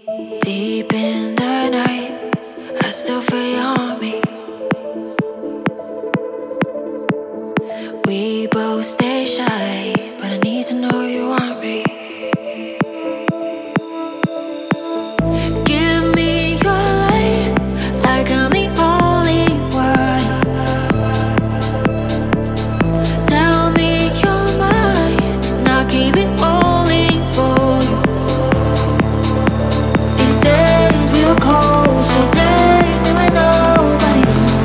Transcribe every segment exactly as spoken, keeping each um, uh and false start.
Deep in the night, I still feel you on me. We both stay shy, but I need to know you want me. Give me your light, like I'm the only one. Tell me you're mine, and I'll keep it only for you. These days we are cold, so take me where nobody knows.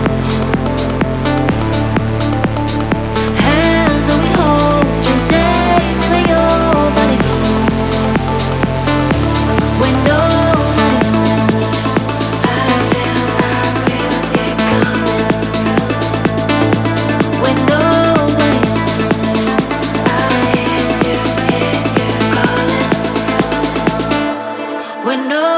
Hands that we hold, just take me where your body goes. When nobody knows, I feel, I feel it coming. When nobody knows, I hear you, hear you calling. When nobody